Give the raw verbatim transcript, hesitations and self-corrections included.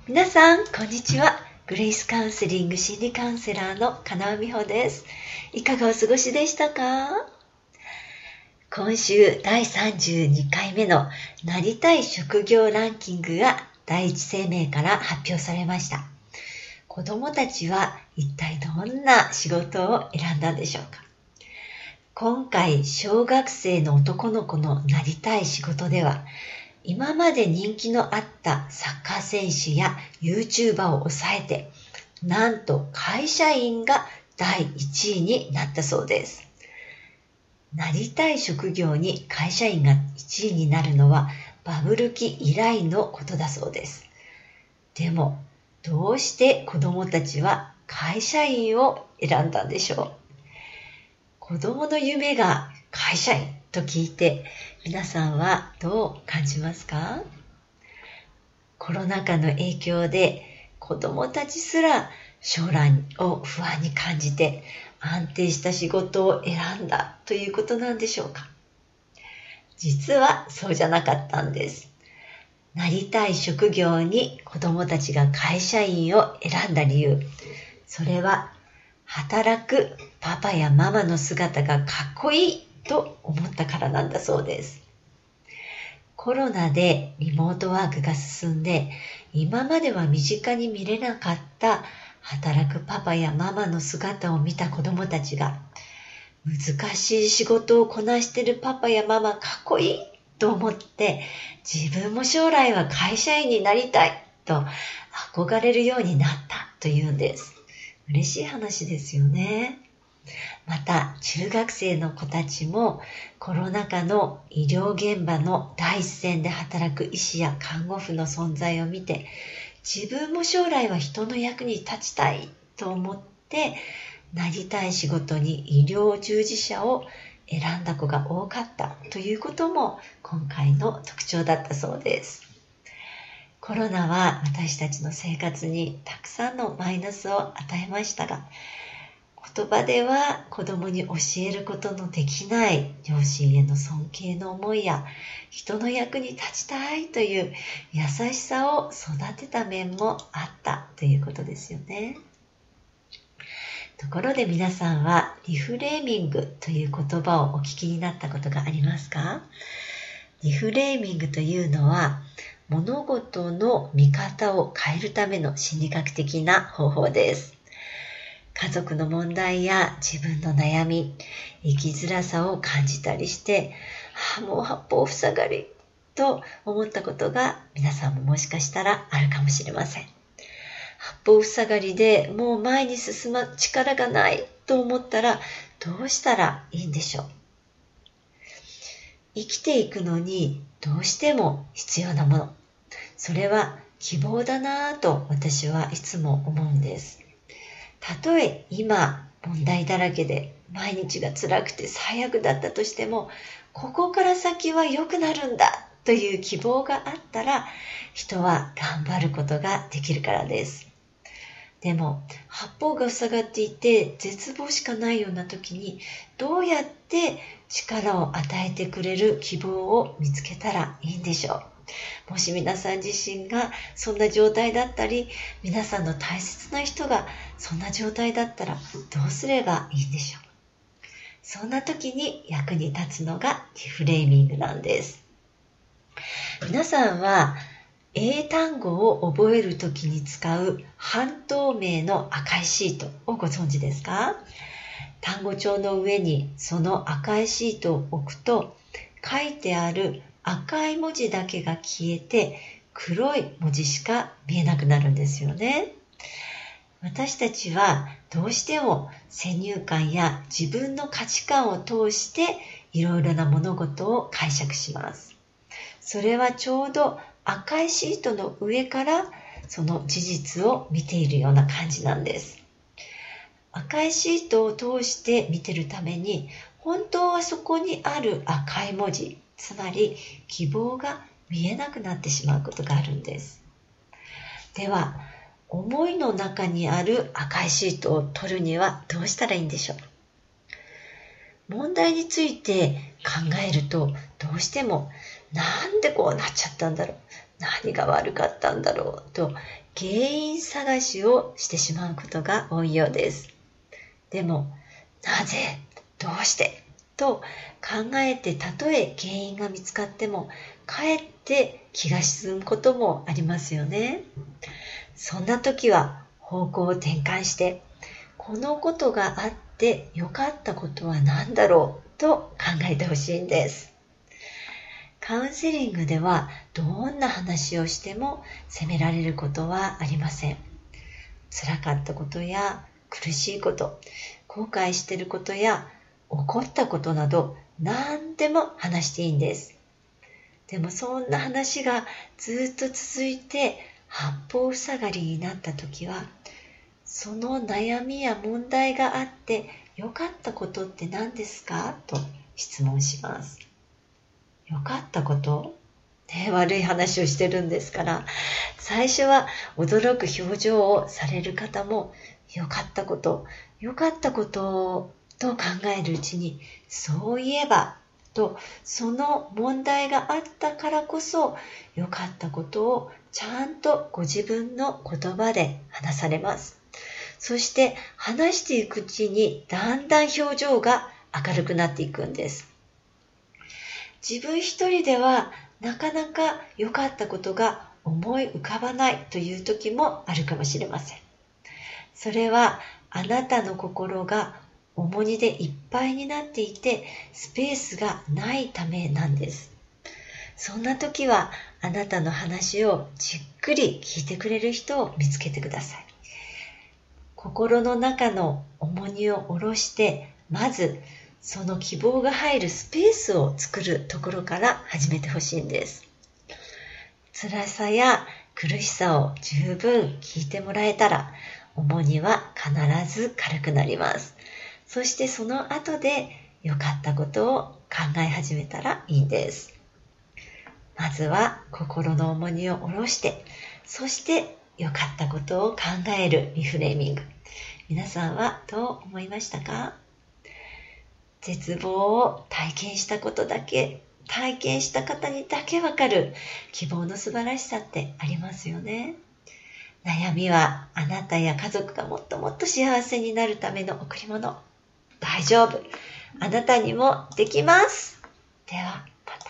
皆さん、こんにちは。グレイスカウンセリング心理カウンセラーの金尾美穂です。いかがお過ごしでしたか？今週だいさんじゅうにかいめのなりたい職業ランキングが第一生命から発表されました。子供たちは一体どんな仕事を選んだんでしょうか？今回、小学生の男の子のなりたい仕事では、今まで人気のあったサッカー選手や YouTuber を抑えて、なんと会社員がだいいちいになったそうです。なりたい職業に会社員がいちいになるのはバブル期以来のことだそうです。でも、どうして子供たちは会社員を選んだんでしょう？子供の夢が会社員と聞いて、皆さんはどう感じますか？コロナ禍の影響で子供たちすら将来を不安に感じて安定した仕事を選んだということなんでしょうか？実はそうじゃなかったんです。なりたい職業に子供たちが会社員を選んだ理由、それは働くパパやママの姿がかっこいいと思ったからなんだそうです。コロナでリモートワークが進んで、今までは身近に見れなかった働くパパやママの姿を見た子どもたちが、難しい仕事をこなしているパパやママかっこいいと思って、自分も将来は会社員になりたいと憧れるようになったというんです。嬉しい話ですよね。また、中学生の子たちもコロナ禍の医療現場の第一線で働く医師や看護婦の存在を見て、自分も将来は人の役に立ちたいと思ってなりたい仕事に医療従事者を選んだ子が多かったということも今回の特徴だったそうです。コロナは私たちの生活にたくさんのマイナスを与えましたが、言葉では子供に教えることのできない両親への尊敬の思いや人の役に立ちたいという優しさを育てた面もあったということですよね。ところで皆さんはリフレーミングという言葉をお聞きになったことがありますか？リフレーミングというのは物事の見方を変えるための心理学的な方法です。家族の問題や自分の悩み、生きづらさを感じたりして、ああ、もう八方塞がりと思ったことが皆さんももしかしたらあるかもしれません。八方塞がりでもう前に進む力がないと思ったらどうしたらいいんでしょう？生きていくのにどうしても必要なもの、それは希望だなぁと私はいつも思うんです。たとえ今問題だらけで毎日が辛くて最悪だったとしても、ここから先は良くなるんだという希望があったら人は頑張ることができるからです。でも八方が塞がっていて絶望しかないような時にどうやって力を与えてくれる希望を見つけたらいいんでしょう？もし皆さん自身がそんな状態だったり、皆さんの大切な人がそんな状態だったらどうすればいいんでしょう？そんな時に役に立つのがリフレーミングなんです。皆さんは英単語を覚える時に使う半透明の赤いシートをご存知ですか？単語帳の上にその赤いシートを置くと、書いてある赤い文字だけが消えて黒い文字しか見えなくなるんですよね。私たちはどうしても先入観や自分の価値観を通していろいろな物事を解釈します。それはちょうど赤いシートの上からその事実を見ているような感じなんです。赤いシートを通して見てるために、本当はそこにある赤い文字、つまり希望が見えなくなってしまうことがあるんです。では、思いの中にある赤いシートを取るにはどうしたらいいんでしょう？問題について考えると、どうしてもなんでこうなっちゃったんだろう、 何が悪かったんだろうと原因探しをしてしまうことが多いようです。でも、なぜ、どうしてと考えて、たとえ原因が見つかっても、かえって気が沈むこともありますよね。そんな時は方向を転換して、このことがあって良かったことは何だろうと考えてほしいんです。カウンセリングではどんな話をしても責められることはありません。辛かったことや苦しいこと、後悔していることや怒ったことなど何でも話していいんです。でもそんな話がずっと続いて八方塞がりになった時は、その悩みや問題があって良かったことって何ですかと質問します。良かったこと、ね、悪い話をしてるんですから、最初は驚く表情をされる方も、良かったこと、良かったことと考えるうちに、そういえばと、その問題があったからこそ、良かったことをちゃんとご自分の言葉で話されます。そして話していくうちに、だんだん表情が明るくなっていくんです。自分一人ではなかなか良かったことが思い浮かばないという時もあるかもしれません。それはあなたの心が重荷でいっぱいになっていて、スペースがないためなんです。そんな時はあなたの話をじっくり聞いてくれる人を見つけてください。心の中の重荷を下ろして、まずその希望が入るスペースを作るところから始めてほしいんです。辛さや苦しさを十分聞いてもらえたら、重荷は必ず軽くなります。そしてその後で良かったことを考え始めたらいいんです。まずは心の重荷を下ろして、そして良かったことを考えるリフレーミング。皆さんはどう思いましたか？絶望を体験したことだけ、体験した方にだけわかる希望の素晴らしさってありますよね。悩みはあなたや家族がもっともっと幸せになるための贈り物。大丈夫。あなたにもできます。では。